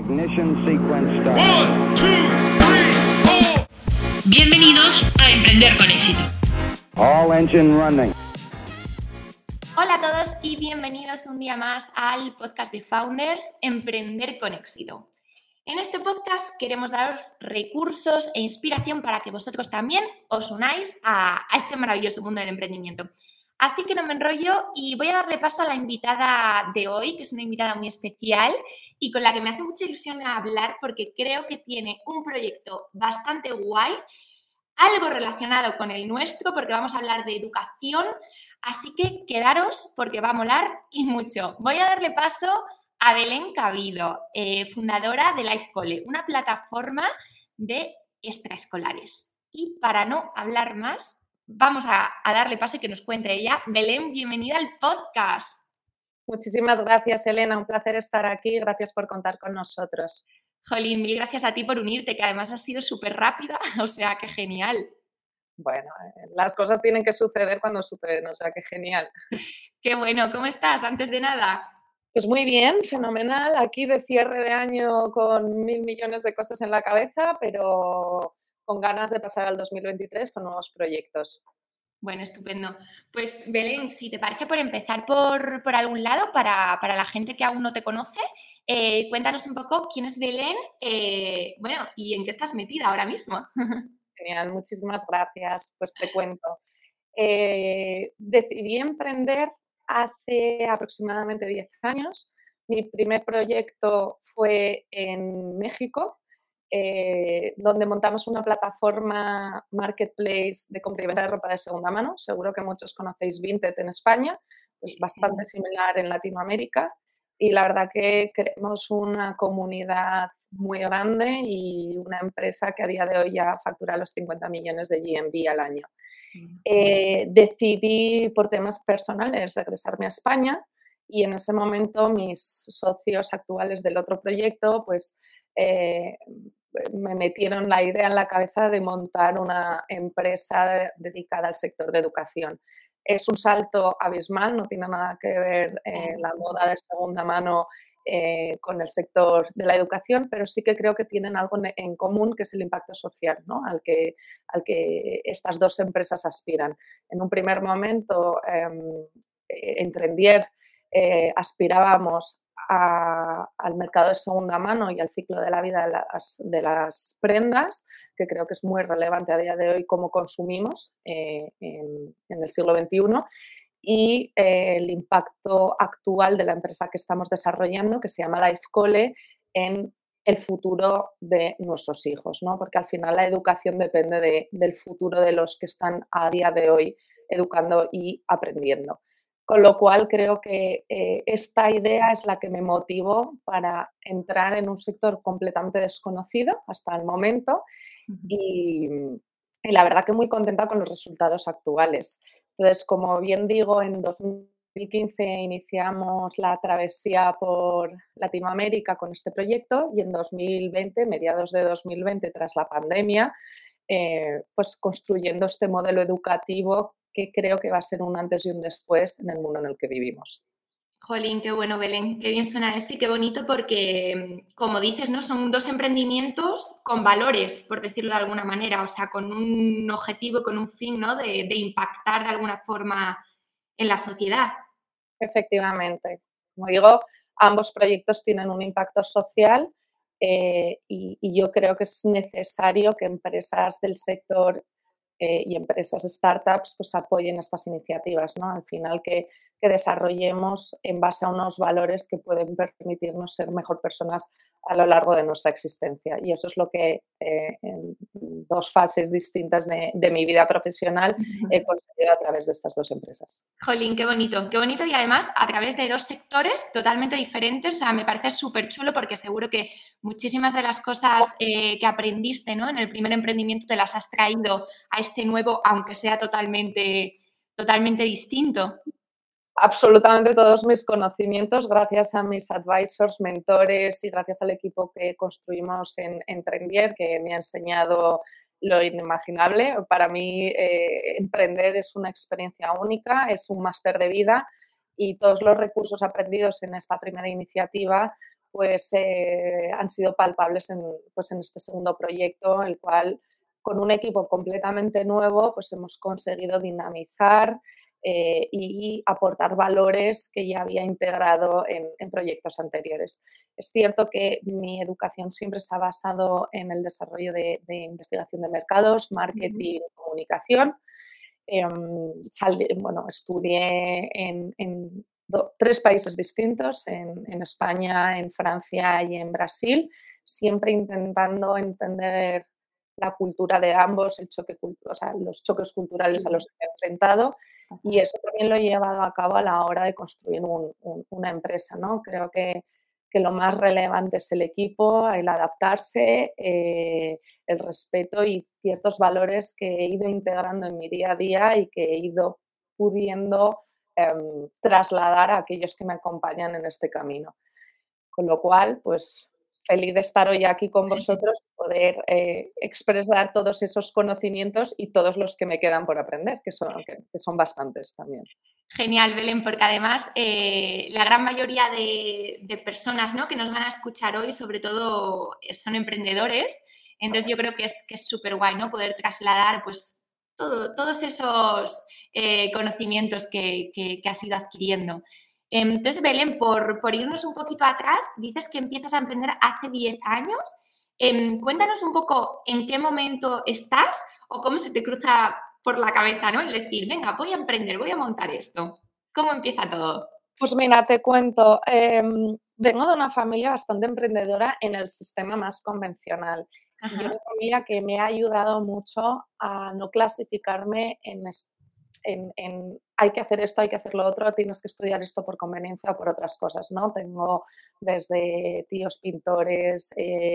Ignition sequence start. 1, 2, 3, 4. Bienvenidos a Emprender con Éxito. All engine running. Hola a todos y bienvenidos un día más al podcast de Founders, Emprender con Éxito. En este podcast queremos daros recursos e inspiración para que vosotros también os unáis a este maravilloso mundo del emprendimiento. Así que no me enrollo y voy a darle paso a la invitada de hoy, que es una invitada muy especial y con la que me hace mucha ilusión hablar porque creo que tiene un proyecto bastante guay, algo relacionado con el nuestro porque vamos a hablar de educación, así que quedaros porque va a molar y mucho. Voy a darle paso a Belén Cabido, fundadora de Life Cole, una plataforma de extraescolares. Y para no hablar más, vamos a darle paso y que nos cuente ella. Belén, bienvenida al podcast. Muchísimas gracias, Elena. Un placer estar aquí. Gracias por contar con nosotros. Jolín, mil gracias a ti por unirte, que además has sido súper rápida, o sea, que genial. Bueno, las cosas tienen que suceder cuando suceden, o sea, que genial. Qué bueno, ¿cómo estás? Antes de nada. Pues muy bien, fenomenal. Aquí de cierre de año con 1.000 millones de cosas en la cabeza, pero con ganas de pasar al 2023 con nuevos proyectos. Bueno, estupendo. Pues Belén, si te parece, por empezar por algún lado, para la gente que aún no te conoce, cuéntanos un poco quién es Belén, bueno, y en qué estás metida ahora mismo. Genial, muchísimas gracias. Pues te cuento. Decidí emprender hace aproximadamente 10 años. Mi primer proyecto fue en México, donde montamos una plataforma marketplace de compra y venta de ropa de segunda mano. Seguro que muchos conocéis Vinted en España, pues bastante similar en Latinoamérica. Y la verdad que creamos una comunidad muy grande y una empresa que a día de hoy ya factura los 50 millones de GMV al año. Decidí por temas personales regresarme a España y en ese momento mis socios actuales del otro proyecto pues me metieron la idea en la cabeza de montar una empresa dedicada al sector de educación. Es un salto abismal, no tiene nada que ver la moda de segunda mano con el sector de la educación, pero sí que creo que tienen algo en común, que es el impacto social, ¿no? al que estas dos empresas aspiran. En un primer momento, en Trendier, aspirábamos al mercado de segunda mano y al ciclo de la vida de las prendas, que creo que es muy relevante a día de hoy cómo consumimos en el siglo XXI, y el impacto actual de la empresa que estamos desarrollando, que se llama Life Cole, en el futuro de nuestros hijos, ¿no? Porque al final la educación depende del futuro de los que están a día de hoy educando y aprendiendo. Con lo cual creo que esta idea es la que me motivó para entrar en un sector completamente desconocido hasta el momento y la verdad que muy contenta con los resultados actuales. Entonces, como bien digo, en 2015 iniciamos la travesía por Latinoamérica con este proyecto y en 2020, mediados de 2020, tras la pandemia, pues construyendo este modelo educativo que creo que va a ser un antes y un después en el mundo en el que vivimos. Jolín, qué bueno, Belén, qué bien suena eso y qué bonito porque, como dices, ¿no? Son dos emprendimientos con valores, por decirlo de alguna manera, o sea, con un objetivo, con un fin, ¿no? De impactar de alguna forma en la sociedad. Efectivamente. Como digo, ambos proyectos tienen un impacto social y yo creo que es necesario que empresas del sector y empresas startups pues apoyen estas iniciativas, ¿no? Al final que desarrollemos en base a unos valores que pueden permitirnos ser mejor personas a lo largo de nuestra existencia. Y eso es lo que en dos fases distintas de mi vida profesional he conseguido a través de estas dos empresas. Jolín, qué bonito y además a través de dos sectores totalmente diferentes, o sea, me parece súper chulo porque seguro que muchísimas de las cosas que aprendiste, ¿no? En el primer emprendimiento te las has traído a este nuevo, aunque sea totalmente distinto. Absolutamente todos mis conocimientos, gracias a mis advisors, mentores y gracias al equipo que construimos en Trendier, que me ha enseñado lo inimaginable. Para mí, emprender es una experiencia única, es un máster de vida y todos los recursos aprendidos en esta primera iniciativa pues han sido palpables pues en este segundo proyecto, el cual con un equipo completamente nuevo pues hemos conseguido dinamizar y aportar valores que ya había integrado en proyectos anteriores. Es cierto que mi educación siempre se ha basado en el desarrollo de investigación de mercados, marketing, comunicación. Bueno, estudié en 3 países distintos, en España, en Francia y en Brasil, siempre intentando entender la cultura de ambos, o sea, los choques culturales a los que me he enfrentado, y eso también lo he llevado a cabo a la hora de construir una empresa, ¿no? Creo que lo más relevante es el equipo, el adaptarse, el respeto y ciertos valores que he ido integrando en mi día a día y que he ido pudiendo trasladar a aquellos que me acompañan en este camino. Con lo cual, pues feliz de estar hoy aquí con vosotros, poder expresar todos esos conocimientos y todos los que me quedan por aprender, que son bastantes también. Genial, Belén, porque además la gran mayoría de personas, ¿no?, que nos van a escuchar hoy, sobre todo, son emprendedores. Entonces yo creo que es súper guay, ¿no?, poder trasladar pues todos esos conocimientos que has ido adquiriendo. Entonces, Belén, por irnos un poquito atrás, dices que empiezas a emprender hace 10 años. Cuéntanos un poco en qué momento estás o cómo se te cruza por la cabeza, ¿no?, el decir, venga, voy a emprender, voy a montar esto. ¿Cómo empieza todo? Pues mira, te cuento, vengo de una familia bastante emprendedora en el sistema más convencional. Ajá. Y una familia que me ha ayudado mucho a no clasificarme en hay que hacer esto, hay que hacer lo otro, tienes que estudiar esto por conveniencia o por otras cosas, ¿no? Tengo desde tíos pintores,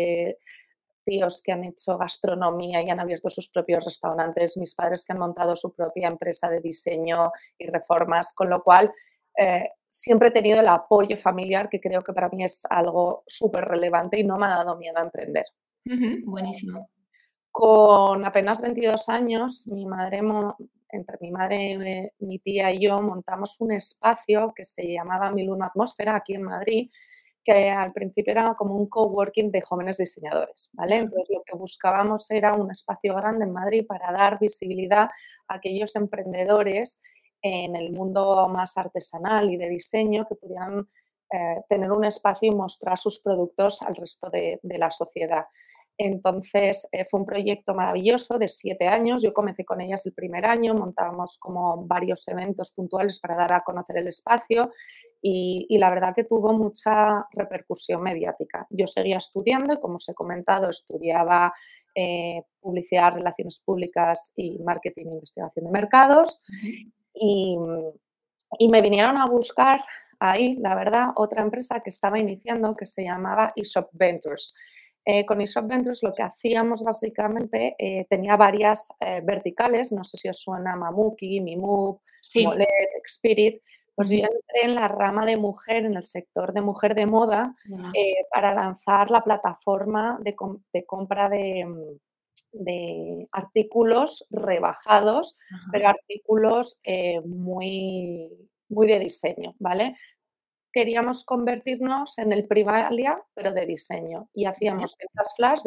tíos que han hecho gastronomía y han abierto sus propios restaurantes, mis padres que han montado su propia empresa de diseño y reformas, con lo cual siempre he tenido el apoyo familiar, que creo que para mí es algo súper relevante y no me ha dado miedo a emprender. Buenísimo. Con apenas 22 años, entre mi madre, mi tía y yo montamos un espacio que se llamaba 1001 Atmósfera aquí en Madrid, que al principio era como un coworking de jóvenes diseñadores, ¿vale? Entonces lo que buscábamos era un espacio grande en Madrid para dar visibilidad a aquellos emprendedores en el mundo más artesanal y de diseño que pudieran tener un espacio y mostrar sus productos al resto de la sociedad. Entonces, fue un proyecto maravilloso de 7 años. Yo comencé con ellas el primer año, montábamos como varios eventos puntuales para dar a conocer el espacio y la verdad que tuvo mucha repercusión mediática. Yo seguía estudiando y, como os he comentado, estudiaba publicidad, relaciones públicas y marketing e investigación de mercados y me vinieron a buscar ahí, la verdad, otra empresa que estaba iniciando que se llamaba eShop Ventures. Con eShop Ventures lo que hacíamos básicamente, tenía varias verticales, no sé si os suena Mamuki, Mimove, Sí. Molet, Experit. Pues yo entré en la rama de mujer, en el sector de mujer de moda, para lanzar la plataforma de compra de artículos rebajados, pero artículos muy, muy de diseño, ¿vale? Queríamos convertirnos en el Primalia, pero de diseño. Y hacíamos ventas flash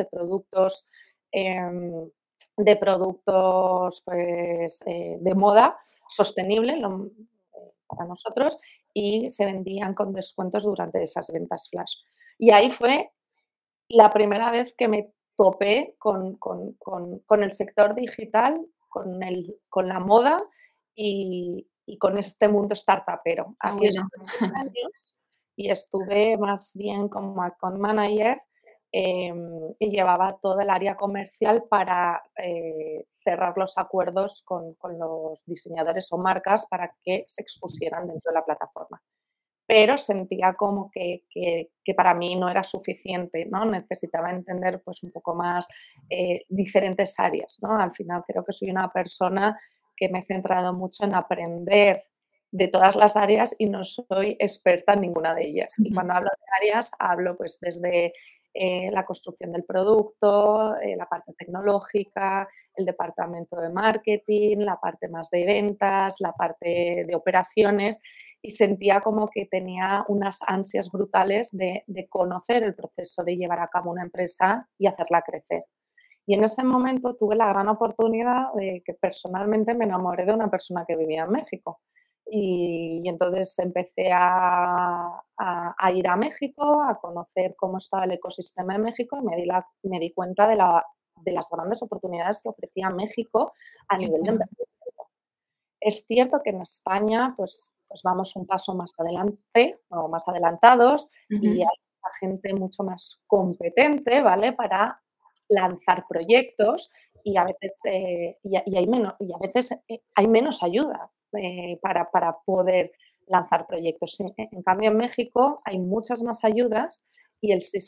de productos pues, de moda sostenible para nosotros y se vendían con descuentos durante esas ventas flash. Y ahí fue la primera vez que me topé con el sector digital, con la moda y con este mundo startupero. Aquí estuve 6 años y estuve más bien como account manager y llevaba todo el área comercial para cerrar los acuerdos con los diseñadores o marcas para que se expusieran dentro de la plataforma. Pero sentía como que para mí no era suficiente, ¿no? Necesitaba entender pues un poco más diferentes áreas, ¿no? Al final creo que soy una persona que me he centrado mucho en aprender de todas las áreas y no soy experta en ninguna de ellas. Y cuando hablo de áreas, hablo pues desde la construcción del producto, la parte tecnológica, el departamento de marketing, la parte más de ventas, la parte de operaciones. y sentía como que tenía unas ansias brutales de conocer el proceso de llevar a cabo una empresa y hacerla crecer. Y en ese momento tuve la gran oportunidad de que personalmente me enamoré de una persona que vivía en México. Y entonces empecé a ir a México, a conocer cómo estaba el ecosistema en México y me di cuenta de las grandes oportunidades que ofrecía México a Qué nivel de bueno. emprendimiento. Es cierto que en España pues vamos un paso más adelante o más adelantados y Ujú. hay mucha gente mucho más competente, ¿vale? Para lanzar proyectos y a veces, y a veces hay menos ayuda para poder lanzar proyectos. En cambio, en México hay muchas más ayudas y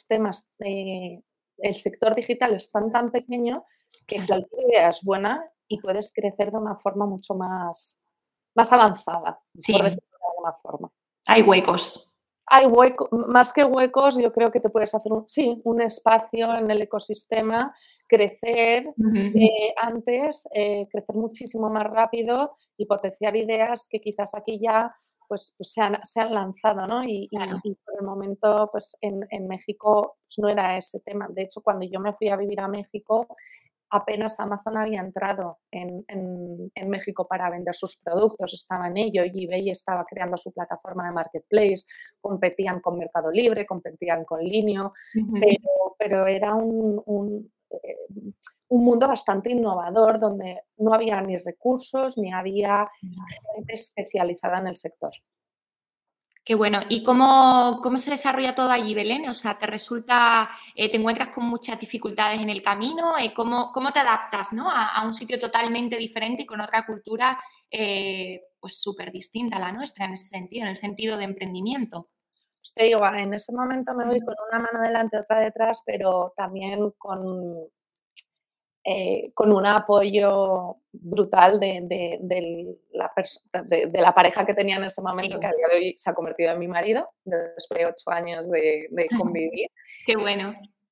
el sector digital es tan pequeño que Claro. cualquier idea es buena y puedes crecer de una forma mucho más avanzada, por Sí, decirlo de alguna forma. hay huecos. Hay más que huecos, yo creo que te puedes hacer un espacio en el ecosistema, crecer Ujú. crecer muchísimo más rápido y potenciar ideas que quizás aquí ya pues se han lanzado, ¿no? Claro. Y por el momento, pues en México pues no era ese tema. De hecho, cuando yo me fui a vivir a México, apenas Amazon había entrado en México para vender sus productos, estaba en ello, y eBay estaba creando su plataforma de marketplace, competían con Mercado Libre, competían con Linio, Ujú. pero era un mundo bastante innovador donde no había ni recursos ni había gente especializada en el sector. Qué bueno. ¿Y cómo se desarrolla todo allí, Belén? O sea, ¿te resulta, te encuentras con muchas dificultades en el camino? ¿Cómo te adaptas, ¿no? a un sitio totalmente diferente y con otra cultura pues súper distinta a la nuestra en ese sentido, en el sentido de emprendimiento? Pues te digo, en ese momento me voy Ujú. con una mano delante, otra detrás, pero también con un apoyo brutal de la pareja que tenía en ese Sí, momento, que a día de hoy se ha convertido en mi marido, después de 8 años de convivir. qué bueno.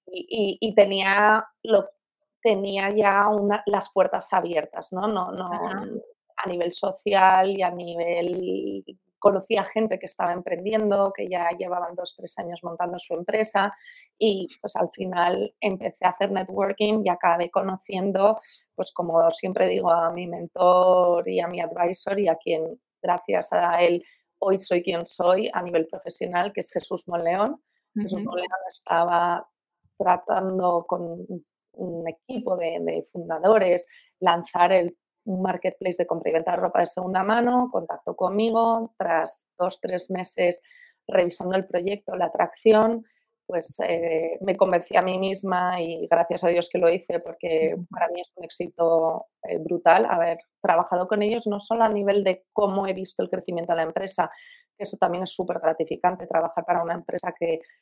Tenía ya las puertas abiertas, ¿no? Ajá. A nivel social y a nivel conocía gente que estaba emprendiendo, que ya llevaban 2 3 años montando su empresa y, pues, al final empecé a hacer networking y acabé conociendo, pues, como siempre digo, a mi mentor y a mi advisor y a quien, gracias a él, hoy soy quien soy a nivel profesional, que es Jesús Monleón. Jesús Ujú. Monleón estaba tratando con un equipo de fundadores, lanzar un marketplace de compra y venta de ropa de segunda mano, contactó conmigo, tras 2 3 meses revisando el proyecto, la atracción, pues me convencí a mí misma y gracias a Dios que lo hice porque para mí es un éxito brutal haber trabajado con ellos, no solo a nivel de cómo he visto el crecimiento de la empresa, que eso también es súper gratificante, trabajar para una empresa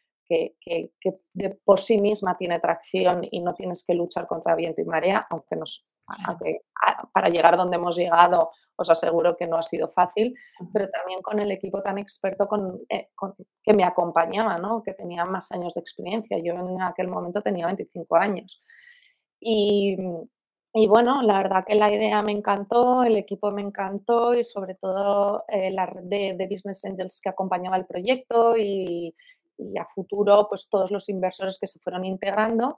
que por sí misma tiene tracción y no tienes que luchar contra viento y marea, Claro. para llegar donde hemos llegado os aseguro que no ha sido fácil, pero también con el equipo tan experto que me acompañaba, ¿no? Que tenía más años de experiencia. Yo en aquel momento tenía 25 años. Y, y bueno, la verdad que la idea me encantó, el equipo me encantó y sobre todo la red de Business Angels que acompañaba el proyecto y a futuro pues todos los inversores que se fueron integrando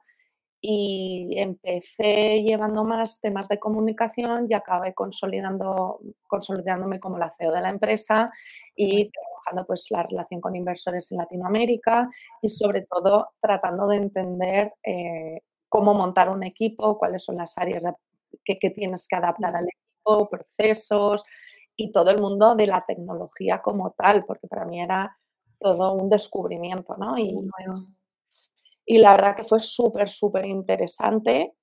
y empecé llevando más temas de comunicación y acabé consolidándome como la CEO de la empresa Qué bueno. y trabajando pues la relación con inversores en Latinoamérica y sobre todo tratando de entender cómo montar un equipo, cuáles son las áreas que tienes que adaptar Sí, al equipo, procesos y todo el mundo de la tecnología como tal, porque para mí era todo un descubrimiento, ¿no? todo nuevo. Y la verdad que fue súper, súper interesante.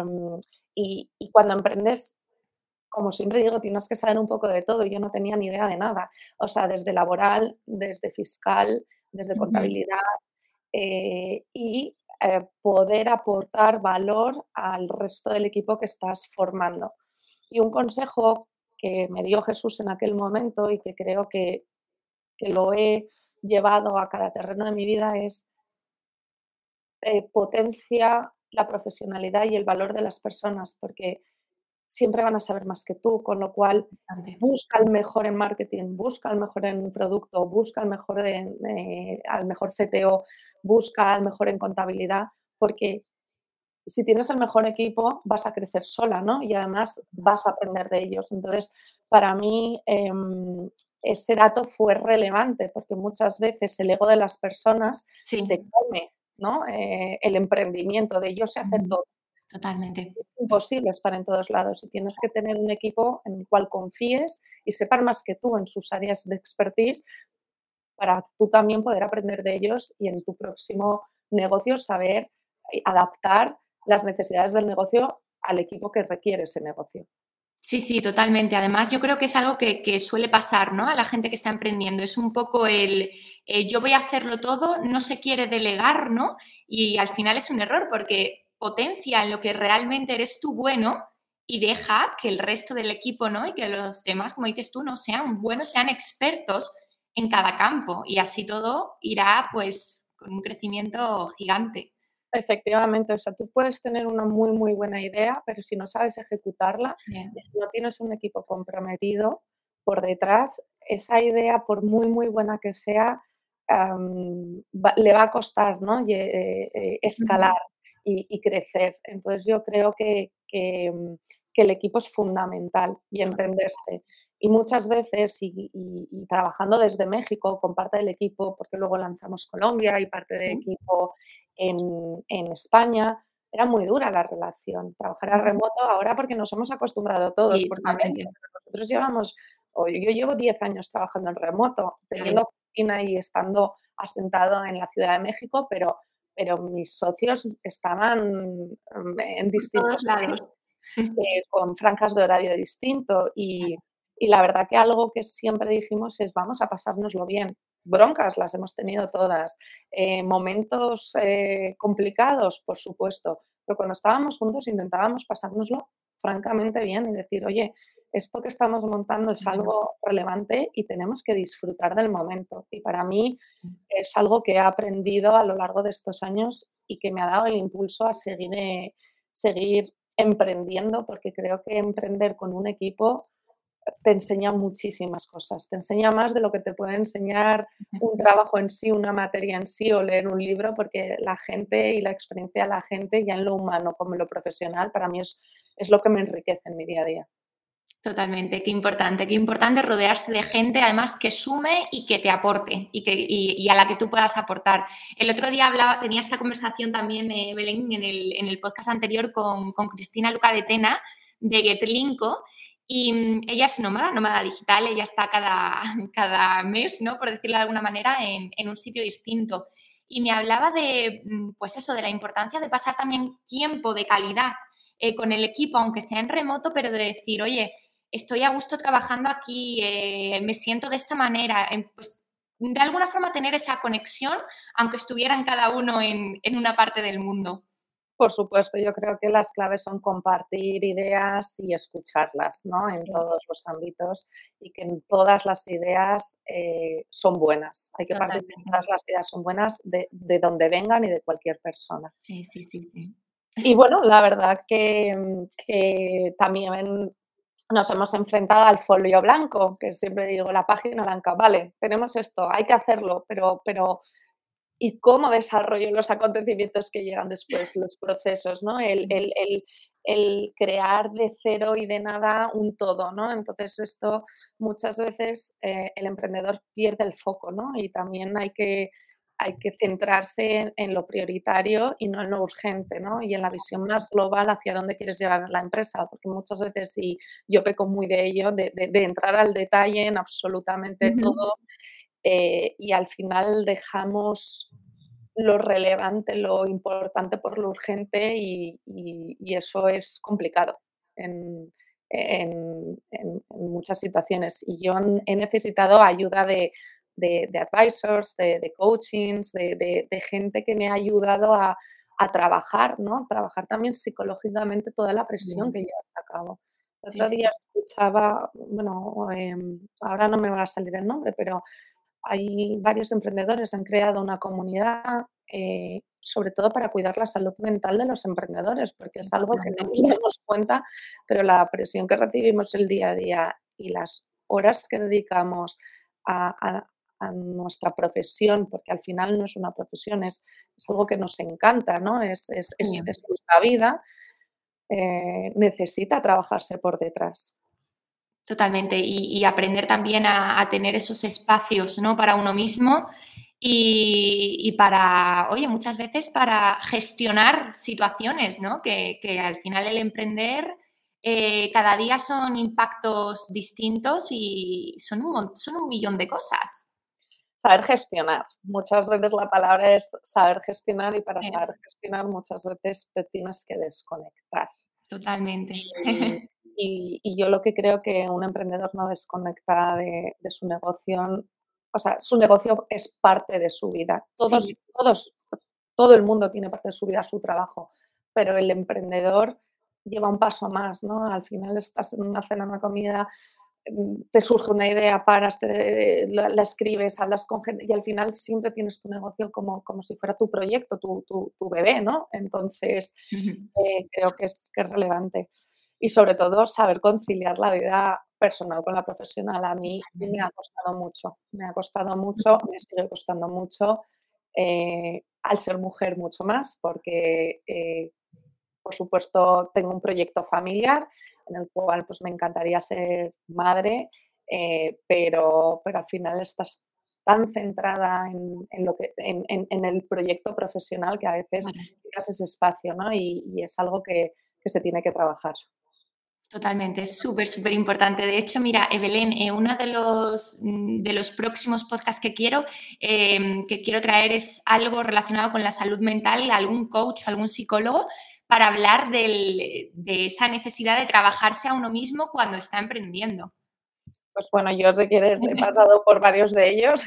Y cuando emprendes, como siempre digo, tienes que saber un poco de todo. Yo no tenía ni idea de nada. O sea, desde laboral, desde fiscal, desde Ujú. contabilidad poder aportar valor al resto del equipo que estás formando. Y un consejo que me dio Jesús en aquel momento y que creo que lo he llevado a cada terreno de mi vida es potencia la profesionalidad y el valor de las personas, porque siempre van a saber más que tú, con lo cual Importante. busca el mejor en marketing, busca el mejor en producto, busca el mejor al mejor CTO, busca al mejor en contabilidad, porque si tienes el mejor equipo vas a crecer sola, ¿no? Y además vas a aprender de ellos. Entonces, para mí, ese dato fue relevante porque muchas veces el ego de las personas se Sí, come, ¿no? El emprendimiento de yo sé hacer ujú, todo. totalmente. Es imposible estar en todos lados y tienes que tener un equipo en el cual confíes y sepan más que tú en sus áreas de expertise para tú también poder aprender de ellos y en tu próximo negocio saber adaptar las necesidades del negocio al equipo que requiere ese negocio. Sí, sí, totalmente. Además, yo creo que es algo que suele pasar, ¿no? A la gente que está emprendiendo. Es un poco el yo voy a hacerlo todo, no se quiere delegar, ¿no? Y al final es un error porque potencia en lo que realmente eres tú bueno y deja que el resto del equipo, ¿no? Y que los demás, como dices tú, no sean buenos, sean expertos en cada campo. Y así todo irá, pues, con un crecimiento gigante. Efectivamente, o sea, tú puedes tener una muy, muy buena idea, pero si no sabes ejecutarla Sí. y si no tienes un equipo comprometido por detrás, esa idea, por muy, muy buena que sea, le va a costar, ¿no? Escalar Ujú. y crecer. Entonces, yo creo que el equipo es fundamental y entenderse. Y muchas veces, y trabajando desde México con parte del equipo, porque luego lanzamos Colombia y parte del Sí. equipo en España, era muy dura la relación. Trabajar a Ujú. remoto ahora porque nos hemos acostumbrado todos, Sí, porque totalmente. nosotros llevamos, o yo llevo 10 años trabajando en remoto, Claro. teniendo oficina y estando asentado en la Ciudad de México, pero mis socios estaban en Por todos distintos lados. sitios, con franjas de horario distinto y la verdad que algo que siempre dijimos es vamos a pasárnoslo bien. Broncas las hemos tenido todas, momentos complicados, por supuesto, pero cuando estábamos juntos intentábamos pasárnoslo francamente bien y decir, oye, esto que estamos montando es Claro. algo relevante y tenemos que disfrutar del momento. Y para mí es algo que he aprendido a lo largo de estos años y que me ha dado el impulso a seguir emprendiendo, porque creo que emprender con un equipo te enseña muchísimas cosas. Te enseña más de lo que te puede enseñar un trabajo en sí, una materia en sí o leer un libro, porque la gente y la experiencia de la gente, ya en lo humano como en lo profesional, para mí es lo que me enriquece en mi día a día. Totalmente, qué importante rodearse de gente además que sume y que te aporte y a la que tú puedas aportar. El otro día tenía esta conversación también, Belén, en el podcast anterior con Cristina Luca de Tena de Getlinko y ella es nómada digital, ella está cada mes, ¿no? Por decirlo de alguna manera, en un sitio distinto. Y me hablaba de, pues eso, de la importancia de pasar también tiempo de calidad con el equipo, aunque sea en remoto, pero de decir, oye, estoy a gusto trabajando aquí, me siento de esta manera, pues de alguna forma tener esa conexión, aunque estuvieran cada uno en una parte del mundo. Por supuesto, yo creo que las claves son compartir ideas y escucharlas, ¿no? En Sí, todos los ámbitos y que en todas las ideas son buenas. Hay que partir de que totalmente. todas las ideas son buenas de donde vengan y de cualquier persona. Sí, sí, sí, sí. Y bueno, la verdad que también nos hemos enfrentado al folio blanco, que siempre digo, la página blanca, vale, tenemos esto, hay que hacerlo, pero ¿y cómo desarrollo los acontecimientos que llegan después, los procesos, ¿no? Sí. El crear de cero y de nada un todo, ¿no? Entonces esto muchas veces el emprendedor pierde el foco, ¿no? Y también hay que centrarse en lo prioritario y no en lo urgente, ¿no? Y en la visión más global hacia dónde quieres llevar la empresa, porque muchas veces, y yo peco muy de ello, de entrar al detalle en absolutamente Ujú. todo y al final dejamos lo relevante, lo importante por lo urgente y eso es complicado en, en muchas situaciones. Y yo he necesitado ayuda de advisors, de coachings, de gente que me ha ayudado a trabajar, ¿no? Trabajar también psicológicamente toda la presión Sí, que llevas a cabo. El sí, otro sí. día escuchaba, bueno, ahora no me va a salir el nombre, pero hay varios emprendedores, han creado una comunidad sobre todo para cuidar la salud mental de los emprendedores, porque es algo que no nos damos cuenta, pero la presión que recibimos el día a día y las horas que dedicamos a nuestra profesión, porque al final no es una profesión, es algo que nos encanta, ¿no? Es nuestra vida, necesita trabajarse por detrás. Totalmente, y aprender también a tener esos espacios, ¿no? Para uno mismo y para, oye, muchas veces para gestionar situaciones, ¿no? Que al final el emprender cada día son impactos distintos y son un millón de cosas. Saber gestionar. Muchas veces la palabra es saber gestionar y para Sí. saber gestionar muchas veces te tienes que desconectar. Totalmente. Y yo lo que creo que un emprendedor no desconecta de su negocio, o sea, su negocio es parte de su vida. Sí. Todo el mundo tiene parte de su vida, su trabajo, pero el emprendedor lleva un paso más, ¿no? Al final estás en una cena, una comida, te surge una idea, paras, la escribes, hablas con gente y al final siempre tienes tu negocio como si fuera tu proyecto, tu bebé, ¿no? Entonces, creo que es relevante. Y sobre todo saber conciliar la vida personal con la profesional. A mí me ha costado mucho, me sigue costando mucho, al ser mujer mucho más, porque, por supuesto, tengo un proyecto familiar en el cual pues, me encantaría ser madre, pero al final estás tan centrada en el proyecto profesional que a veces tienes ese espacio, ¿no? Y es algo que se tiene que trabajar. Totalmente, es súper, súper importante. De hecho, mira, Belén, uno de los próximos podcasts que quiero traer es algo relacionado con la salud mental, algún coach, algún psicólogo, para hablar de esa necesidad de trabajarse a uno mismo cuando está emprendiendo. Pues bueno, yo si quieres he pasado por varios de ellos.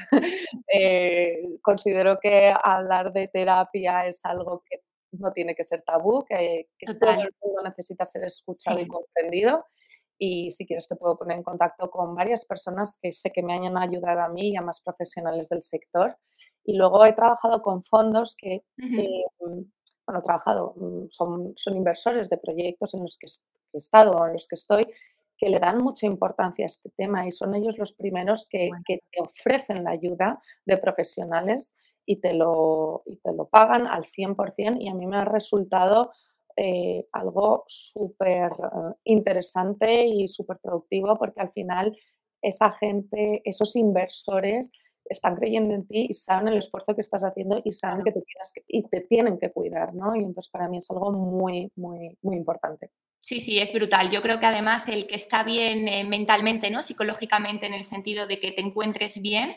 Considero que hablar de terapia es algo que no tiene que ser tabú, que todo Total. el mundo necesita ser escuchado Sí. y comprendido. Y si quieres te puedo poner en contacto con varias personas que sé que me han ayudado a mí y a más profesionales del sector. Y luego he trabajado con fondos que, bueno, he trabajado, son inversores de proyectos en los que he estado o en los que estoy, que le dan mucha importancia a este tema y son ellos los primeros que te ofrecen la ayuda de profesionales y te lo pagan al 100% y a mí me ha resultado algo súper interesante y súper productivo porque al final esa gente, esos inversores están creyendo en ti y saben el esfuerzo que estás haciendo y saben que te tienen que cuidar, ¿no? Y entonces para mí es algo muy, muy, muy importante. Sí, sí, es brutal. Yo creo que además el que está bien mentalmente, ¿no? Psicológicamente, en el sentido de que te encuentres bien,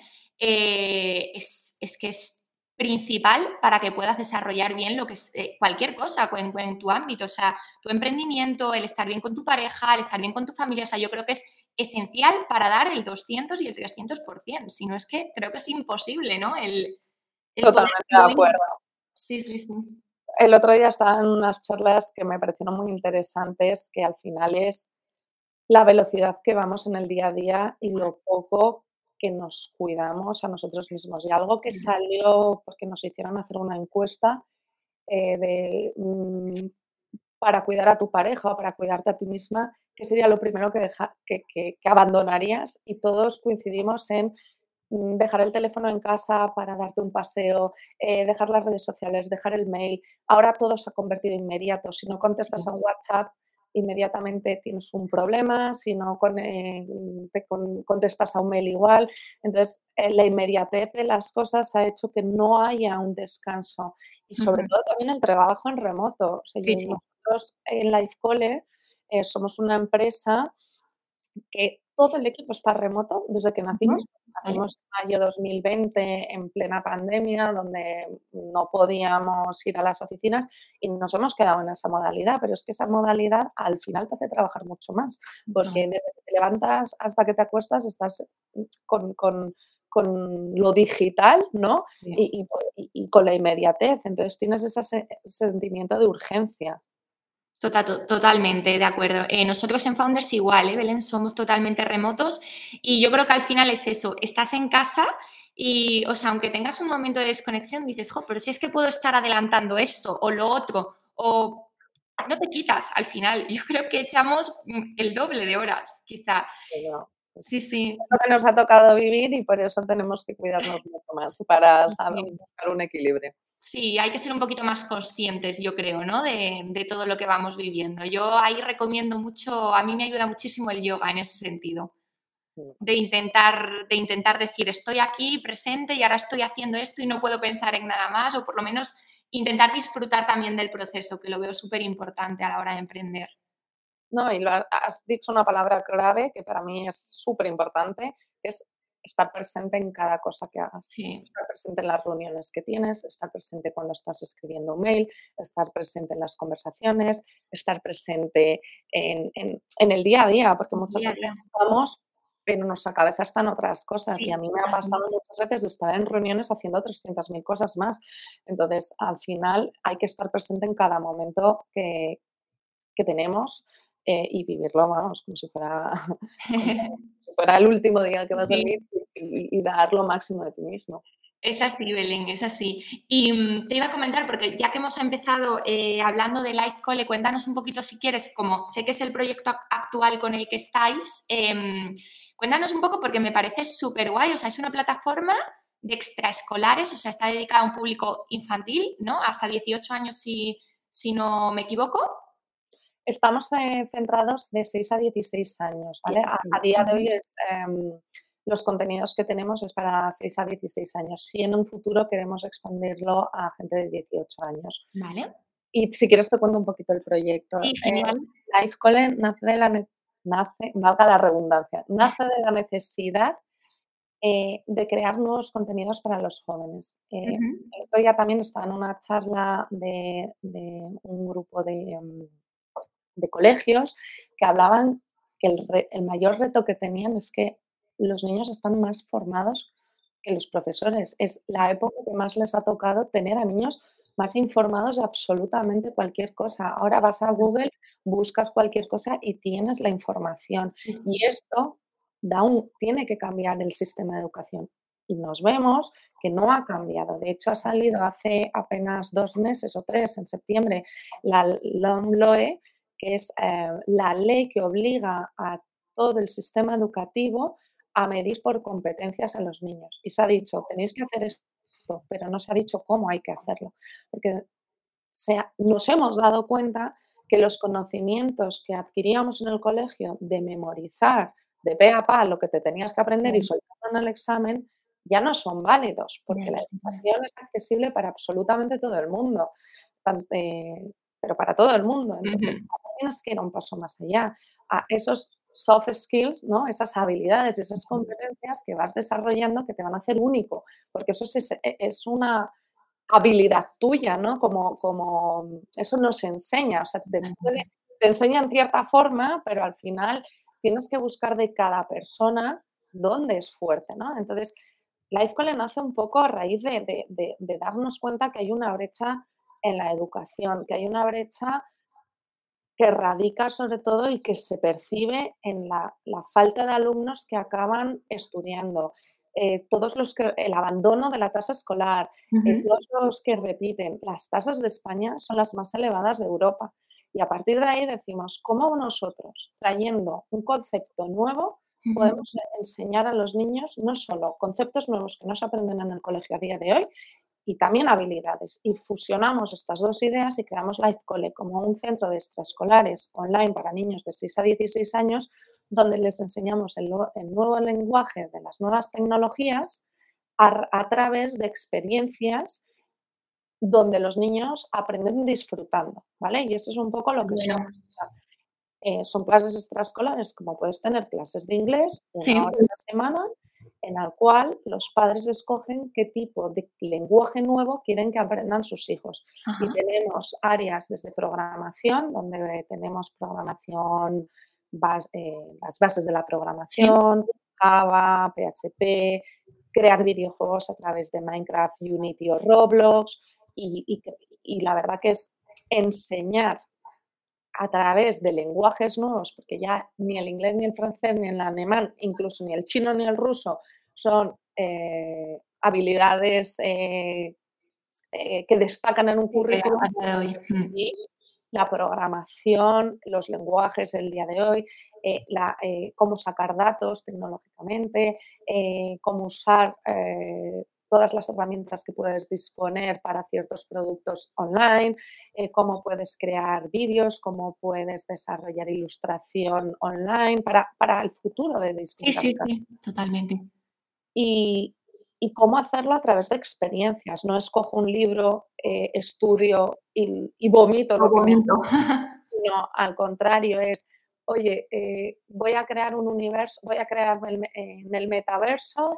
es que es principal para que puedas desarrollar bien lo que es cualquier cosa en tu ámbito. O sea, tu emprendimiento, el estar bien con tu pareja, el estar bien con tu familia. O sea, yo creo que es esencial para dar el 200 y el 300%. Si no, es que creo que es imposible, ¿no? El Totalmente poder de acuerdo. Sí, sí, sí. El otro día estaba en unas charlas que me parecieron muy interesantes, que al final es la velocidad que vamos en el día a día y lo poco que nos cuidamos a nosotros mismos. Y algo que salió porque nos hicieron hacer una encuesta para cuidar a tu pareja o para cuidarte a ti misma, ¿qué sería lo primero que abandonarías? Y todos coincidimos en dejar el teléfono en casa para darte un paseo, dejar las redes sociales, dejar el mail. Ahora todo se ha convertido en inmediato. Si no contestas a un WhatsApp, inmediatamente tienes un problema. Si no contestas a un mail igual. Entonces, la inmediatez de las cosas ha hecho que no haya un descanso. Y sobre todo también el trabajo en remoto. O sea, Sí, sí. nosotros en Lifecole somos una empresa que todo el equipo está remoto desde que nacimos. Nacimos en mayo 2020 en plena pandemia, donde no podíamos ir a las oficinas y nos hemos quedado en esa modalidad, pero es que esa modalidad al final te hace trabajar mucho más, porque desde que te levantas hasta que te acuestas estás con lo digital, ¿no? Y con la inmediatez, entonces tienes ese sentimiento de urgencia. Totalmente, de acuerdo. Nosotros en Founders igual, Belén, somos totalmente remotos y yo creo que al final es eso, estás en casa Y, o sea, aunque tengas un momento de desconexión, dices, jo, pero si es que puedo estar adelantando esto o lo otro, o no te quitas al final. Yo creo que echamos el doble de horas, quizá. Pero, Sí, pues, sí. es lo que nos ha tocado vivir y por eso tenemos que cuidarnos mucho más para Sí. buscar un equilibrio. Sí, hay que ser un poquito más conscientes, yo creo, ¿no? De todo lo que vamos viviendo. Yo ahí recomiendo mucho, a mí me ayuda muchísimo el yoga en ese sentido, Mm. de intentar decir, estoy aquí presente y ahora estoy haciendo esto y no puedo pensar en nada más, o por lo menos intentar disfrutar también del proceso, que lo veo súper importante a la hora de emprender. No, y has dicho una palabra clave que para mí es súper importante, que es estar presente en cada cosa que hagas. Sí, Estar presente en las reuniones que tienes, estar presente cuando estás escribiendo un mail, estar presente en las conversaciones, estar presente en el día a día, porque muchas día a día. veces estamos, pero nuestra cabeza está en otras cosas. Y a Sí, mí me ha pasado muchas veces de estar en reuniones haciendo 300.000 cosas más. Entonces, al final hay que estar presente en cada momento que tenemos y vivirlo, vamos, como si fuera, como si fuera el último día que vas a sí. vivir y dar lo máximo de ti mismo. Es así, Belén, es así. Y te iba a comentar, porque ya que hemos empezado hablando de Life Cole, cuéntanos un poquito si quieres, como sé que es el proyecto actual con el que estáis, cuéntanos un poco porque me parece súper guay, o sea, es una plataforma de extraescolares, o sea, está dedicada a un público infantil, ¿no? Hasta 18 años si no me equivoco. Estamos centrados de 6 a 16 años, ¿vale? A 16. día de hoy los contenidos que tenemos es para 6 a 16 años. Si en un futuro queremos expandirlo a gente de 18 años. Vale. Y si quieres te cuento un poquito el proyecto. Sí, genial. Life Cole valga la redundancia, nace de la necesidad de crear nuevos contenidos para los jóvenes. Ujú. El otro día también estaba en una charla de un grupo de colegios que hablaban que el mayor reto que tenían es que los niños están más formados que los profesores. Es la época que más les ha tocado tener a niños más informados de absolutamente cualquier cosa. Ahora vas a Google, buscas cualquier cosa y tienes la información. Y esto tiene que cambiar el sistema de educación. Y nos vemos que no ha cambiado. De hecho, ha salido hace apenas 2 meses o 3, en septiembre, la LOMLOE, que es la ley que obliga a todo el sistema educativo a medir por competencias a los niños. Y se ha dicho, tenéis que hacer esto, pero no se ha dicho cómo hay que hacerlo. Porque nos hemos dado cuenta que los conocimientos que adquiríamos en el colegio de memorizar de pe a pa lo que te tenías que aprender y Sí. soltarlo en el examen, ya no son válidos, Ya porque no la sé. educación es accesible para absolutamente todo el mundo, pero para todo el mundo. Entonces, Ujú. ahora tienes que ir un paso más allá, a esos soft skills, ¿no? Esas habilidades, esas competencias que vas desarrollando que te van a hacer único, porque eso es una habilidad tuya, ¿no? Como eso no se enseña, o sea, se enseña en cierta forma, pero al final tienes que buscar de cada persona dónde es fuerte, ¿no? Entonces, Life Cole nace un poco a raíz de darnos cuenta que hay una brecha en la educación, que hay una brecha que radica sobre todo y que se percibe en la falta de alumnos que acaban estudiando, el abandono de la tasa escolar, Ujú. todos los que repiten. Las tasas de España son las más elevadas de Europa y a partir de ahí decimos, ¿cómo nosotros, trayendo un concepto nuevo, Ujú. podemos enseñar a los niños no solo conceptos nuevos que no se aprenden en el colegio a día de hoy, y también habilidades? Y fusionamos estas dos ideas y creamos Life Cole como un centro de extraescolares online para niños de 6 a 16 años, donde les enseñamos el nuevo lenguaje de las nuevas tecnologías a través de experiencias donde los niños aprenden disfrutando, ¿vale? Y eso es un poco lo que son. Bueno, Son clases extraescolares, como puedes tener clases de inglés, una sí. hora a la semana, en la cual los padres escogen qué tipo de lenguaje nuevo quieren que aprendan sus hijos. Y Ajá. tenemos áreas desde programación, donde tenemos programación, las bases de la Sí. programación, Java, PHP, crear videojuegos a través de Minecraft, Unity o Roblox. Y la verdad que es enseñar a través de lenguajes nuevos, porque ya ni el inglés, ni el francés, ni el alemán, incluso ni el chino, ni el ruso son habilidades que destacan en un currículum A día de hoy. y la programación, los lenguajes del día de hoy, cómo sacar datos tecnológicamente, cómo usar todas las herramientas que puedes disponer para ciertos productos online, cómo puedes crear vídeos, cómo puedes desarrollar ilustración online para el futuro de Sí, distintas sí, carreras. sí, totalmente. Y, y cómo hacerlo a través de experiencias. No escojo un libro, estudio y vomito Lo lo que me bonito. sino al contrario, es, oye, voy a crear un universo, voy a crear en el metaverso,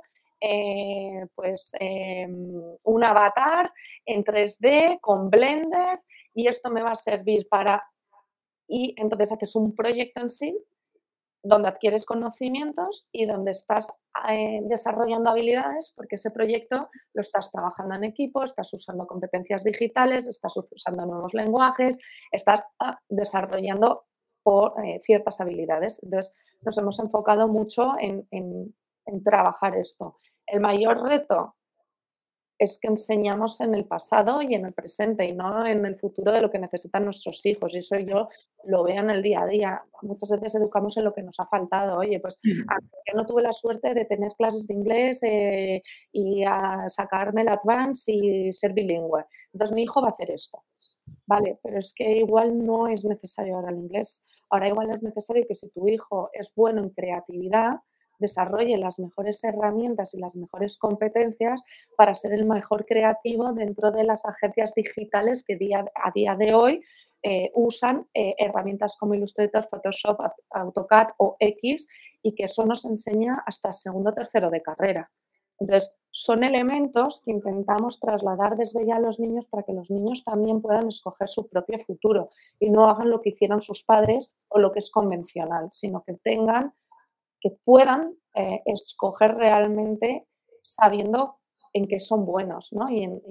un avatar en 3D con Blender y esto me va a servir para... Y entonces haces un proyecto en sí donde adquieres conocimientos y donde estás desarrollando habilidades, porque ese proyecto lo estás trabajando en equipo, estás usando competencias digitales, estás usando nuevos lenguajes, estás desarrollando ciertas habilidades. Entonces, nos hemos enfocado mucho en trabajar esto. El mayor reto es que enseñamos en el pasado y en el presente y no en el futuro de lo que necesitan nuestros hijos. Y eso yo lo veo en el día a día. Muchas veces educamos en lo que nos ha faltado. Oye, pues yo no tuve la suerte de tener clases de inglés y a sacarme el Advance y ser bilingüe. Entonces mi hijo va a hacer esto. Vale, pero es que igual no es necesario ahora el inglés. Ahora igual es necesario que si tu hijo es bueno en creatividad, desarrolle las mejores herramientas y las mejores competencias para ser el mejor creativo dentro de las agencias digitales que a día de hoy usan herramientas como Illustrator, Photoshop, AutoCAD o X y que eso nos enseña hasta segundo o tercero de carrera. Entonces, son elementos que intentamos trasladar desde ya a los niños para que los niños también puedan escoger su propio futuro y no hagan lo que hicieron sus padres o lo que es convencional, sino que puedan escoger realmente sabiendo en qué son buenos, ¿no?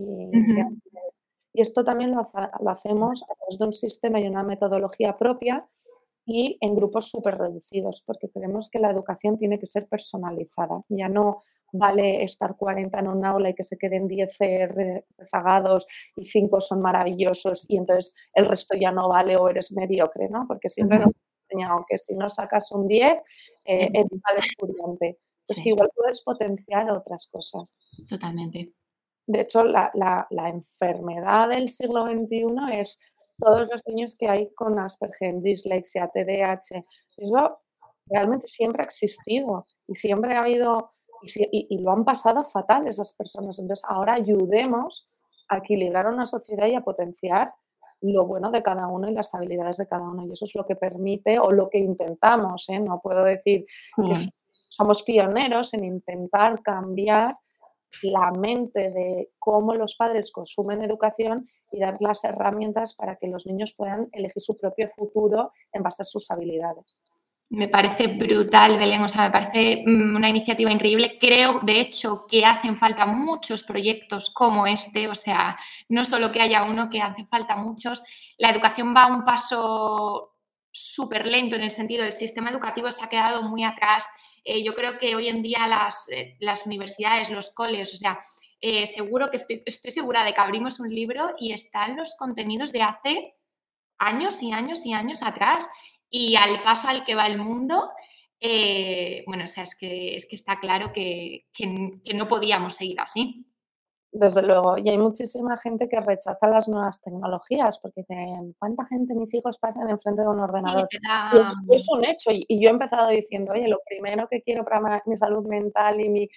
Y esto también lo hacemos a través de un sistema y una metodología propia y en grupos súper reducidos, porque creemos que la educación tiene que ser personalizada. Ya no vale estar 40 en un aula y que se queden 10 rezagados y 5 son maravillosos y entonces el resto ya no vale o eres mediocre, ¿no? Porque siempre nos han enseñado que si no sacas un 10, eres mal estudiante. Pues Sí. que igual puedes potenciar otras cosas. Totalmente. De hecho, la enfermedad del siglo XXI es todos los niños que hay con Asperger, dislexia, TDAH. Eso realmente siempre ha existido y siempre ha habido y lo han pasado fatal esas personas. Entonces, ahora ayudemos a equilibrar una sociedad y a potenciar lo bueno de cada uno y las habilidades de cada uno. Y eso es lo que permite o lo que intentamos, ¿eh? No puedo decir que Sí. somos pioneros en intentar cambiar la mente de cómo los padres consumen educación y dar las herramientas para que los niños puedan elegir su propio futuro en base a sus habilidades. Me parece brutal, Belén, o sea, me parece una iniciativa increíble. Creo, de hecho, que hacen falta muchos proyectos como este, o sea, no solo que haya uno, que hace falta muchos. La educación va a un paso súper lento en el sentido del sistema educativo se ha quedado muy atrás. Yo creo que hoy en día las universidades, los colegios, o sea, seguro que estoy segura de que abrimos un libro y están los contenidos de hace años y años y años atrás. Y al paso al que va el mundo, bueno, o sea, es que está claro que no podíamos seguir así. Desde luego, y hay muchísima gente que rechaza las nuevas tecnologías porque dicen, ¿cuánta gente mis hijos pasan enfrente de un ordenador? Sí, te Y da... es un hecho, y yo he empezado diciendo, oye, lo primero que quiero para mi salud mental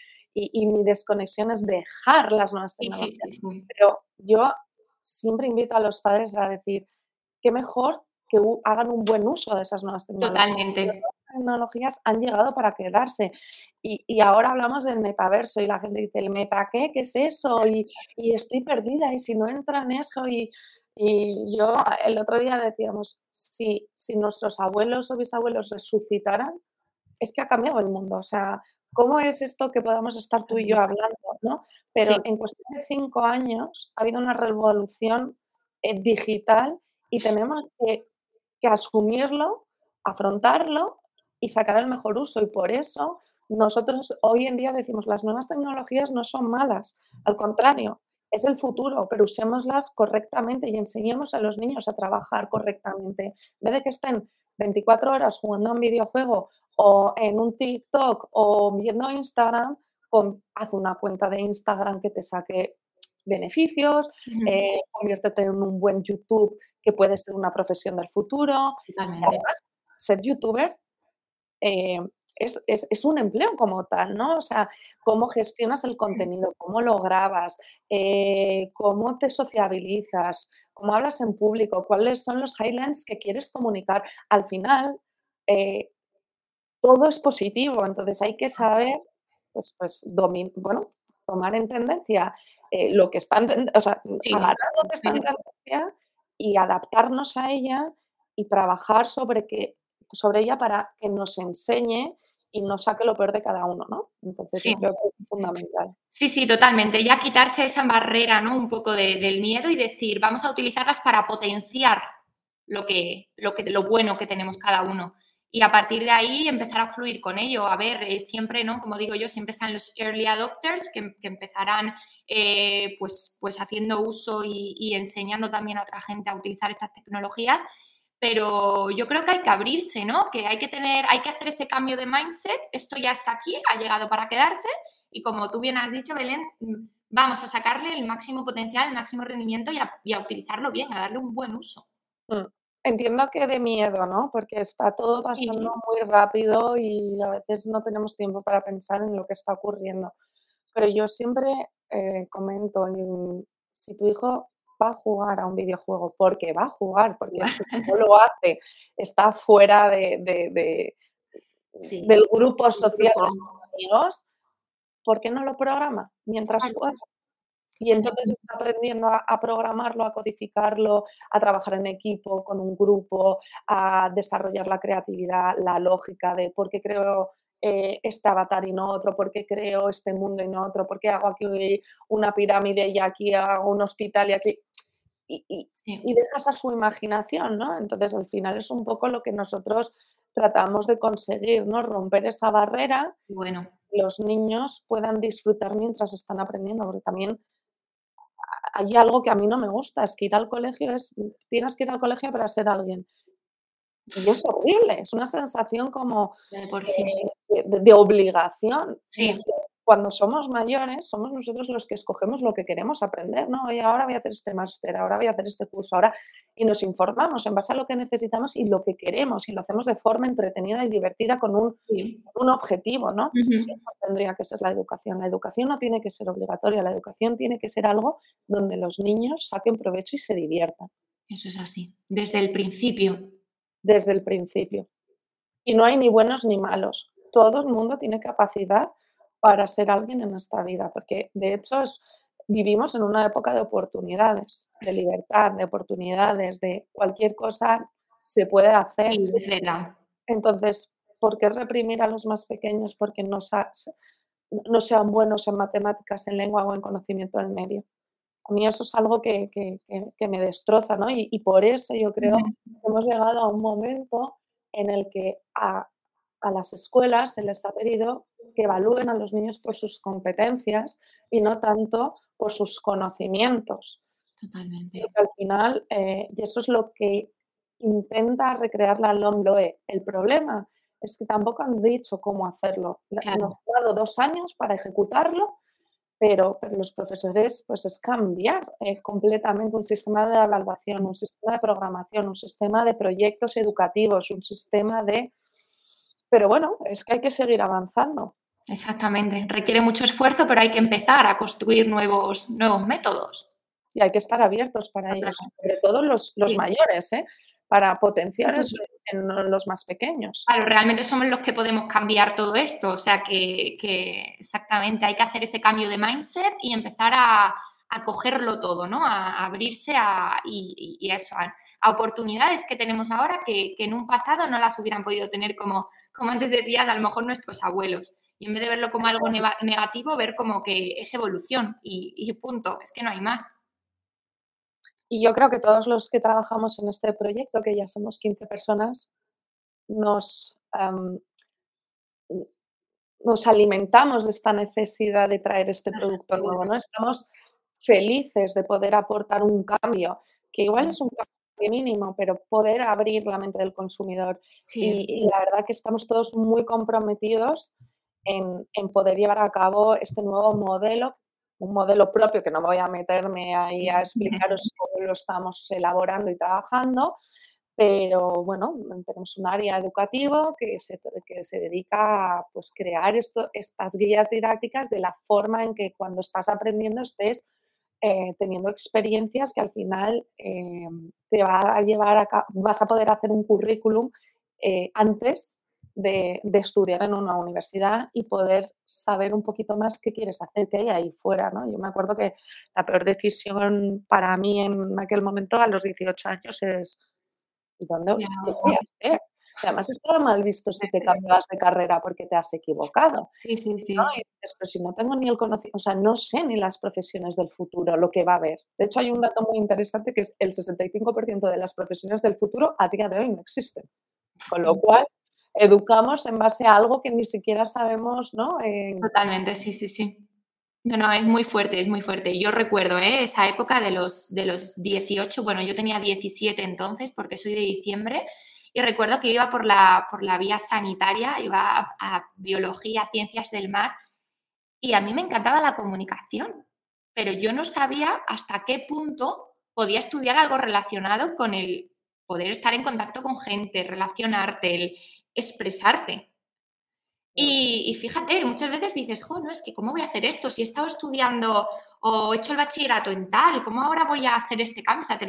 y mi desconexión es dejar las nuevas Sí, sí, tecnologías. sí, sí. Pero yo siempre invito a los padres a decir, qué mejor que hagan un buen uso de esas nuevas tecnologías. Totalmente. Esas nuevas tecnologías han llegado para quedarse. Y ahora hablamos del metaverso y la gente dice, ¿el meta qué? ¿Qué es eso? Y estoy perdida y si no entra en eso y yo el otro día decíamos, si nuestros abuelos o bisabuelos resucitaran, es que ha cambiado el mundo. O sea, ¿cómo es esto que podamos estar tú y yo hablando, ¿no? Pero Sí, en cuestión de 5 años ha habido una revolución digital y tenemos que asumirlo, afrontarlo y sacar el mejor uso. Y por eso nosotros hoy en día decimos, las nuevas tecnologías no son malas, al contrario, es el futuro, pero usémoslas correctamente y enseñemos a los niños a trabajar correctamente. En vez de que estén 24 horas jugando a un videojuego o en un TikTok o viendo Instagram, haz una cuenta de Instagram que te saque beneficios, Ujú. conviértete en un buen YouTube que puede ser una profesión del futuro. Y Totalmente. además, ser youtuber eh, es un empleo como tal, ¿no? O sea, cómo gestionas el contenido, cómo lo grabas, cómo te sociabilizas, cómo hablas en público, cuáles son los highlights que quieres comunicar. Al final, eh, todo es positivo, entonces hay que saber, bueno, tomar en tendencia, lo que está en o sea, Sí, agarrar lo que está en tendencia y adaptarnos a ella y trabajar sobre ella para que nos enseñe y nos saque lo peor de cada uno, ¿no? Entonces yo sí. creo que es fundamental. Sí, sí, totalmente. Ya quitarse esa barrera, ¿no? Un poco del miedo y decir, vamos a utilizarlas para potenciar lo bueno que tenemos cada uno. Y a partir de ahí empezar a fluir con ello. A ver, siempre, ¿no? Como digo yo, siempre están los early adopters que empezarán pues haciendo uso y enseñando también a otra gente a utilizar estas tecnologías. Pero yo creo que hay que abrirse, ¿no? Que hay que hacer ese cambio de mindset. Esto ya está aquí, ha llegado para quedarse y como tú bien has dicho, Belén, vamos a sacarle el máximo potencial, el máximo rendimiento y a utilizarlo bien, a darle un buen uso. Mm. Entiendo que de miedo, ¿no? Porque está todo pasando Sí, muy rápido y a veces no tenemos tiempo para pensar en lo que está ocurriendo. Pero yo siempre, comento, si tu hijo va a jugar a un videojuego, porque va a jugar, porque es que si no lo hace, está fuera sí, del grupo el social de grupo. sus amigos, ¿por qué no lo programa mientras Claro, juega? Y entonces totalmente. está aprendiendo a programarlo, a codificarlo, a trabajar en equipo, con un grupo, a desarrollar la creatividad, la lógica de por qué creo este avatar y no otro, por qué creo este mundo y no otro, por qué hago aquí una pirámide y aquí hago un hospital y aquí. Y, y- Sí, y dejas a su imaginación, ¿no? Entonces al final es un poco lo que nosotros tratamos de conseguir, ¿no? Romper esa barrera, bueno, que los niños puedan disfrutar mientras están aprendiendo, porque también hay algo que a mí no me gusta, es que ir al colegio tienes que ir al colegio para ser alguien. Y es horrible, es una sensación como, ya de por sí. de obligación. Y es Sí, que cuando somos mayores, somos nosotros los que escogemos lo que queremos aprender, ¿no? Oye, ahora voy a hacer este máster, ahora voy a hacer este curso, ahora y nos informamos en base a lo que necesitamos y lo que queremos, y lo hacemos de forma entretenida y divertida con sí. un objetivo, ¿no? Ujú. Eso tendría que ser la educación. La educación no tiene que ser obligatoria, la educación tiene que ser algo donde los niños saquen provecho y se diviertan Eso es así, desde el principio. desde el principio. Y no hay ni buenos ni malos. Todo el mundo tiene capacidad para ser alguien en esta vida, porque de hecho vivimos en una época de oportunidades, de libertad, de oportunidades, de cualquier cosa se puede hacer. Sí, es verdad. Entonces, ¿por qué reprimir a los más pequeños porque no sean buenos en matemáticas, en lengua o en conocimiento del medio? A mí eso es algo que me destroza, ¿no? Y por eso yo creo Ujú. que hemos llegado a un momento en el que a las escuelas se les ha pedido que evalúen a los niños por sus competencias y no tanto por sus conocimientos. Totalmente. Porque al final, y eso es lo que intenta recrear la LOMLOE. El problema es que tampoco han dicho cómo hacerlo. Claro, Nos han dado 2 años para ejecutarlo, pero los profesores, pues es cambiar completamente un sistema de evaluación, un sistema de programación, un sistema de proyectos educativos, un sistema de... Pero bueno, es que hay que seguir avanzando exactamente. Requiere mucho esfuerzo, pero hay que empezar a construir nuevos métodos. y hay que estar abiertos para ellos, sobre todo los Sí, mayores, para sí, potenciar sí, eso sí. en los más pequeños. Claro, realmente somos los que podemos cambiar todo esto. O sea que exactamente hay que hacer ese cambio de mindset y empezar a cogerlo todo, ¿no? A abrirse y a eso, a oportunidades que tenemos ahora que en un pasado no las hubieran podido tener, como antes decías, a lo mejor nuestros abuelos. Y en vez de verlo como algo negativo, ver como que es evolución y punto. Es que no hay más. Y yo creo que todos los que trabajamos en este proyecto, que ya somos 15 personas, nos, nos alimentamos de esta necesidad de traer este producto nuevo, ¿no? Estamos felices de poder aportar un cambio, que igual es un cambio mínimo, pero poder abrir la mente del consumidor. Sí. Y la verdad que estamos todos muy comprometidos en poder llevar a cabo este nuevo modelo, un modelo propio, que no voy a meterme ahí a explicaros cómo lo estamos elaborando y trabajando, pero bueno, tenemos un área educativo que se dedica a, pues, crear estas guías didácticas de la forma en que cuando estás aprendiendo estés teniendo experiencias que al final te va a llevar vas a poder hacer un currículum antes de estudiar en una universidad y poder saber un poquito más qué quieres hacer, qué hay ahí fuera, ¿no? Yo me acuerdo que la peor decisión para mí en aquel momento, a los 18 años, es ¿dónde Ya. qué voy a hacer? Además estaba mal visto si te cambiabas de carrera porque te has equivocado, Sí, sí, ¿no? sí. Y dices, pero si no tengo ni el conocimiento, o sea, no sé ni las profesiones del futuro, lo que va a haber. De hecho, hay un dato muy interesante que es el 65% de las profesiones del futuro a día de hoy no existen. Con lo cual, educamos en base a algo que ni siquiera sabemos, ¿no? Totalmente, sí, sí, sí. No, no, es muy fuerte, es muy fuerte. Yo recuerdo esa época de los 18, bueno, yo tenía 17 entonces porque soy de diciembre y recuerdo que iba por la vía sanitaria, iba a biología, ciencias del mar y a mí me encantaba la comunicación, pero yo no sabía hasta qué punto podía estudiar algo relacionado con el poder estar en contacto con gente, relacionarte, el expresarte. Y fíjate, muchas veces dices, jo, no, es que ¿cómo voy a hacer esto? Si he estado estudiando o he hecho el bachillerato en tal, ¿cómo ahora voy a hacer este cambio? O sea,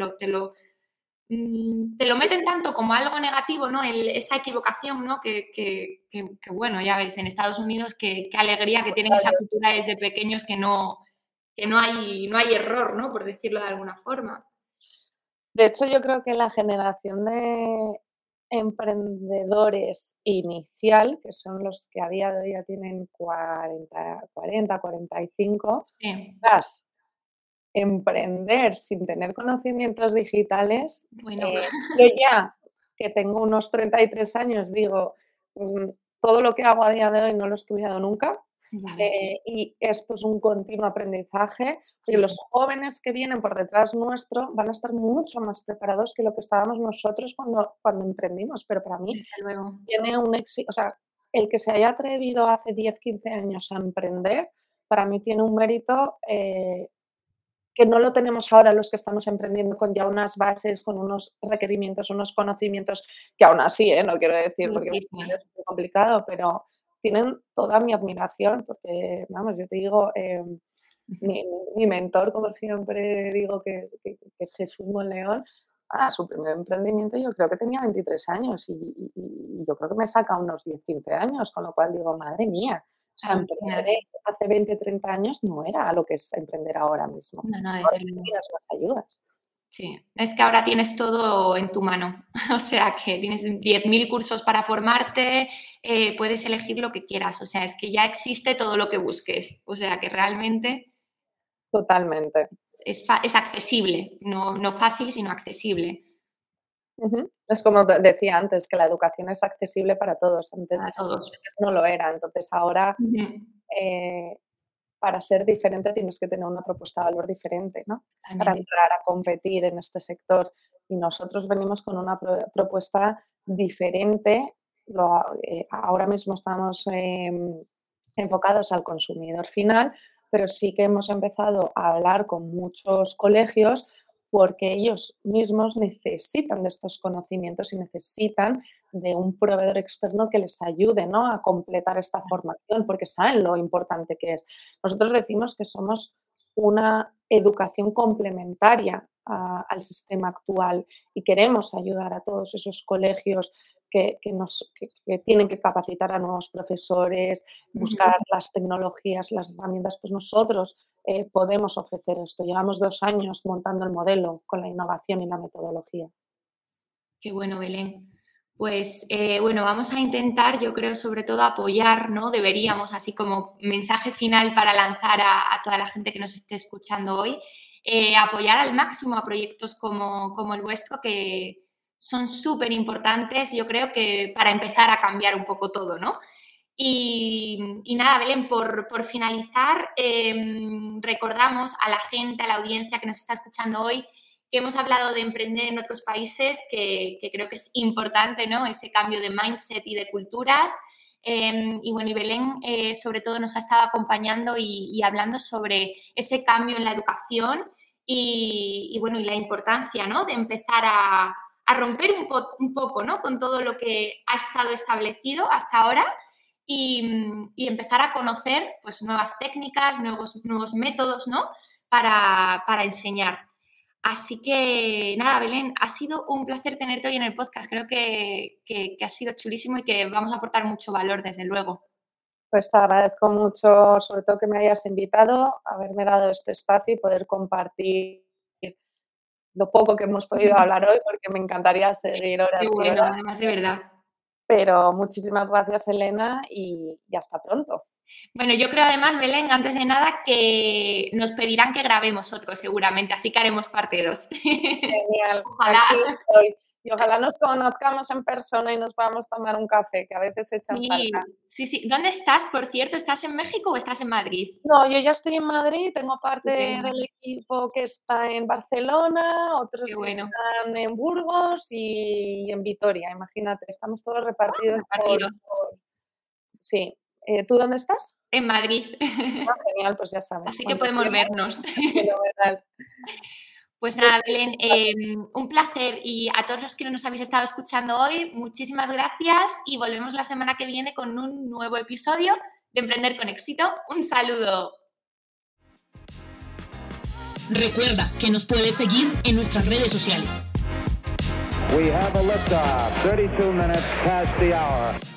te lo meten tanto como algo negativo, ¿no? Esa equivocación, ¿no? Que, bueno, ya ves, en Estados Unidos, qué alegría que tienen esa cultura desde pequeños que no hay error, ¿no? Por decirlo de alguna forma. De hecho, yo creo que la generación de emprendedores inicial, que son los que a día de hoy ya tienen 45, Sí, ostras, emprender sin tener conocimientos digitales, bueno, yo ya que tengo unos 33 años digo, todo lo que hago a día de hoy no lo he estudiado nunca, ya ves. y esto es un continuo aprendizaje, Sí, porque sí, los jóvenes que vienen por detrás nuestro van a estar mucho más preparados que lo que estábamos nosotros cuando emprendimos, pero para mí desde luego. tiene un éxito, o sea, el que se haya atrevido hace 10, 15 años a emprender, para mí tiene un mérito que no lo tenemos ahora los que estamos emprendiendo con ya unas bases, con unos requerimientos, unos conocimientos, que aún así, no quiero decir, Sí, porque sí, sí. es muy complicado, pero tienen toda mi admiración, porque, vamos, yo te digo, mi, mi mentor, como siempre digo, que es Jesús Monleón, su primer emprendimiento yo creo que tenía 23 años y yo creo que me saca unos 10, 15 años, con lo cual digo, madre mía, o sea, Alucinante. emprender hace 20, 30 años no era lo que es emprender ahora mismo. No, no, Ahora desde sí luego. tienes más ayudas. Sí, es que ahora tienes todo en tu mano, o sea que tienes 10.000 cursos para formarte, puedes elegir lo que quieras, o sea, es que ya existe todo lo que busques, o sea que realmente Totalmente. es accesible, no fácil, sino accesible Ujú. Es como te decía antes, que la educación es accesible para todos. para todos. Antes no lo era, entonces ahora Ujú. eh, para ser diferente tienes que tener una propuesta de valor diferente, ¿no? Para Totalmente. entrar a competir en este sector. Y nosotros venimos con una propuesta diferente. Ahora mismo estamos enfocados al consumidor final, pero sí que hemos empezado a hablar con muchos colegios porque ellos mismos necesitan de estos conocimientos y necesitan de un proveedor externo que les ayude, ¿no?, a completar esta formación, porque saben lo importante que es. Nosotros decimos que somos una educación complementaria al sistema actual y queremos ayudar a todos esos colegios que tienen que capacitar a nuevos profesores, Ujú. buscar las tecnologías, las herramientas, pues nosotros podemos ofrecer esto. Llevamos 2 años montando el modelo con la innovación y la metodología. Qué bueno, Belén. Pues bueno, vamos a intentar, yo creo, sobre todo apoyar, ¿no? Deberíamos, así como mensaje final para lanzar a toda la gente que nos esté escuchando hoy, apoyar al máximo a proyectos como el vuestro, que son súper importantes, yo creo que para empezar a cambiar un poco todo, ¿no? Y nada, Belén, por finalizar, recordamos a la gente, a la audiencia que nos está escuchando hoy, que hemos hablado de emprender en otros países, que creo que es importante, ¿no? Ese cambio de mindset y de culturas. Y bueno, y Belén sobre todo nos ha estado acompañando y hablando sobre ese cambio en la educación y bueno, y la importancia, ¿no? De empezar a romper un poco, ¿no? Con todo lo que ha estado establecido hasta ahora y empezar a conocer pues nuevas técnicas, nuevos métodos, ¿no? Para enseñar. Así que nada, Belén, ha sido un placer tenerte hoy en el podcast. Creo que ha sido chulísimo y que vamos a aportar mucho valor, desde luego. Pues te agradezco mucho, sobre todo que me hayas invitado, haberme dado este espacio y poder compartir lo poco que hemos podido hablar hoy, porque me encantaría seguir horas Qué y bueno, horas. además, de verdad. Pero muchísimas gracias, Elena, y hasta pronto. Bueno, yo creo además, Belén, antes de nada, que nos pedirán que grabemos otro seguramente, así que haremos parte 2. Genial. Ojalá. Aquí estoy. Y ojalá nos conozcamos en persona y nos podamos tomar un café, que a veces echan falta. Sí. ¿Dónde estás, por cierto? ¿Estás en México o estás en Madrid? No, yo ya estoy en Madrid, tengo parte Estupendo. del equipo que está en Barcelona, otros Qué bueno. están en Burgos y en Vitoria, imagínate, estamos todos repartidos. Sí. ¿Tú dónde estás? En Madrid. Genial, pues ya sabes. Así que podemos vernos. Fenomenal. Pues nada, Belén, un placer, y a todos los que nos habéis estado escuchando hoy, muchísimas gracias y volvemos la semana que viene con un nuevo episodio de Emprender con Éxito. Un saludo. Recuerda que nos puedes seguir en nuestras redes sociales. We have a liftoff. 32 minutes past the hour.